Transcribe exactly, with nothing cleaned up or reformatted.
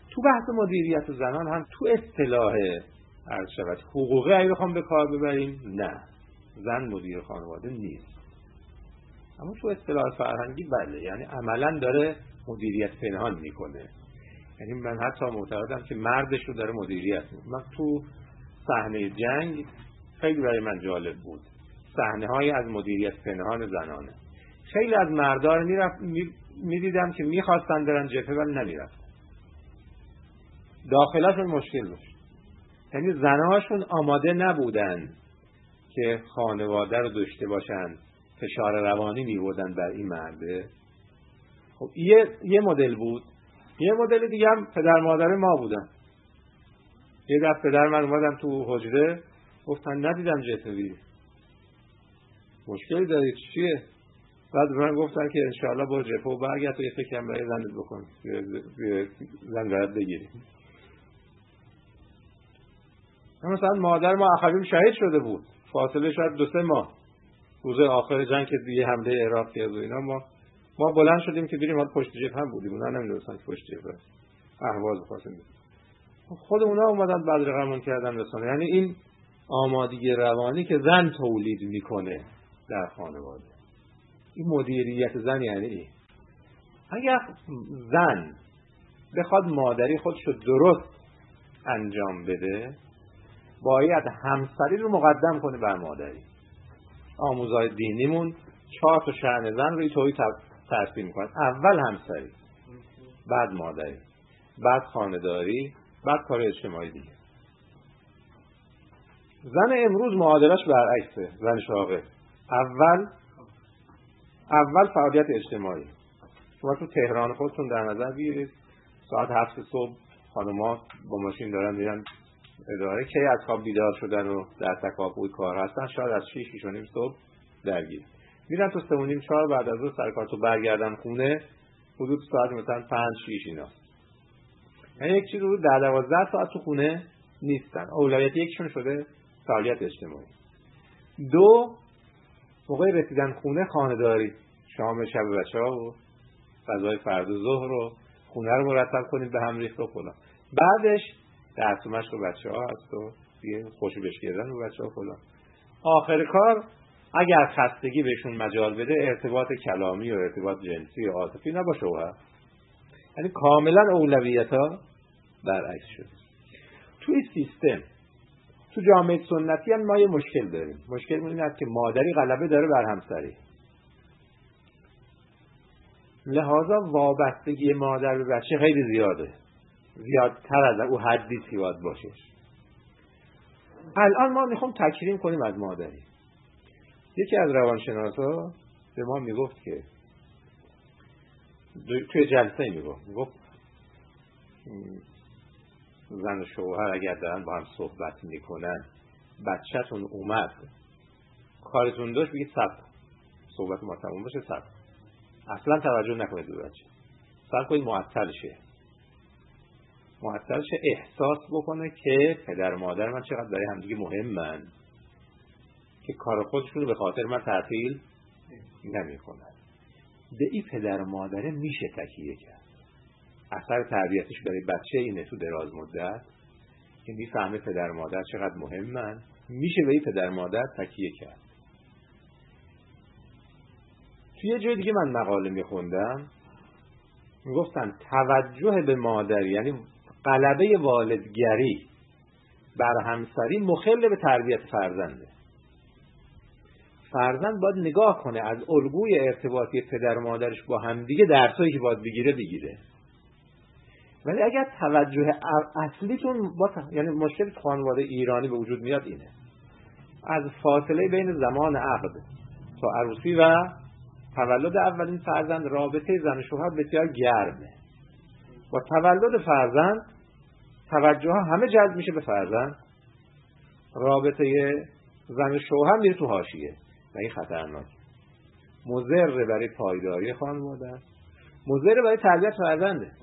تو بحث مدیریت زنان هم تو اصطلاح عرض شود حقوقی اگه بخوام به کار ببریم، نه، زن مدیر خانواده نیست. اما تو اصطلاح فرهنگی بله، یعنی عملاً داره مدیریت پنهان میکنه. یعنی من حتی معتقدم که مردش رو داره مدیریت میکنه. من تو صحنه جنگ خیلی برای من جالب بود صحنه های از مدیریت پنهان زنانه. خیلی از مردا رو میرفت میدیدم که میخواستن برن جبهه ولی نمیرفتن، داخلشون مشکل داشت. یعنی زنهاشون آماده نبودن که خانواده رو داشته باشن، فشار روانی میبودن بر این مرده. خب یه یه مدل بود. یه مدل دیگه هم پدر مادر ما بودن. یه دفعه پدر من اومدن تو حجره گفتن ندیدم جبهه، مشکلی دارید چیه؟ بعد من گفتن که انشاءالله برو جبهه و برگرد و یه فکرم برای زنت بکن، زن برات بگیری. مثلا مادر ما اخویم شهید شده بود، فاصله شاید دو سه ماه، روز آخر جنگ که دیگه حمله عراق کرد و اینا، ما ما بلند شدیم که بریم، ما پشت جبهه هم بودیم، اونا نمیدونستن که پشت جبهه اهواز خواستیم. خود اونا اومدن بعد رقمون کردن رسانه. یعنی این آمادگی روانی که زن تولید میکنه در خانواده، این مدیریت زن. یعنی این اگر زن بخواد مادری خودشو درست انجام بده، باید همسری رو مقدم کنه بر مادری. آموزهای دینیمون چهار تا شأن زن رو اینطوری ترسیم میکنه: اول همسری، بعد مادری، بعد خانه‌داری، بعد کار اجتماعی دیگه. زن امروز معادلش برعکسه. زن شاغل اول اول فعالیت اجتماعی. شما تو تهران خودتون در نظر بگیرید، ساعت هفت صبح خانم‌ها با ماشین دارن میرن اداره، کی از خواب بیدار شدن و در تکاپوی کار هستن، شاید از شش شش و نیم صبح درگیر میرن تو سه و نیم چهار بعد از ظهر سر کار، تو برگردن خونه حدود ساعت مثلا پنج شش اینا. یعنی یک چیز رو در دوازده ساعت تو خونه نیستن. اولویت یکشون شده فعالیت اجتماعی. دو، موقع رسیدن خونه خانه‌داری، شام شب بچه‌ها و غذای فردا ظهر رو خونه رو مرتب کنید به هم ریخت و فلان. بعدش درس و مشق بچه‌ها هست و دیگه خوشو بش کردن و بچه‌ها فلان. آخر کار اگر خستگی بهشون مجال بده ارتباط کلامی و ارتباط جنسی و عاطفی نباشه. یعنی کاملا اولویت‌ها برعکس شده. توی سیستم تو جامعه سنتی هم ما یه مشکل داریم. مشکل این است که مادری غلبه داره بر همسری، لذا وابستگی مادر به بچه خیلی زیاده، زیادتر از او حدی باید باشه. الان ما میخوام تکریم کنیم از مادری. یکی از روانشناسا به ما میگفت که توی جلسه میگفت میگفت زن و شوهر اگر دارن با هم صحبت میکنن، بچه‌تون اومد کارتون داشت، بگید صبر، صحبت ما تموم بشه، صبر، اصلا توجه نکنید به بچه، صبر کنید معطل شه معطل شه احساس بکنه که پدر و مادر من چقدر برای همدیگه مهمن، که کار خودشون رو به خاطر من تعطیل نمیکنن. به این پدر و مادره میشه تکیه کرد. اثر تربیتش برای بچه اینه تو دراز مدت که میفهمه پدر و مادر چقدر مهمن، میشه به این پدر و مادر تکیه کرد. توی یه جای دیگه من مقاله میخوندم میگفتن توجه به مادر، یعنی غلبه والدگری بر همسری، مخل به تربیت فرزنده. فرزند باید نگاه کنه از الگوی ارتباطی پدر و مادرش با هم دیگه درسایی که باید بگیره بگیره. ولی اگر توجه اصلیتون با ت... یعنی مشکل خانواده ایرانی به وجود میاد اینه: از فاصله بین زمان عقد تا عروسی و تولد اولین فرزند رابطه زن و شوهر بسیار گرمه. با تولد فرزند توجه ها همه جلب میشه به فرزند، رابطه زن و شوهر میره تو حاشیه و این خطرناک، مضر برای پایداری خانواده، مضر برای تربیت فرزنده.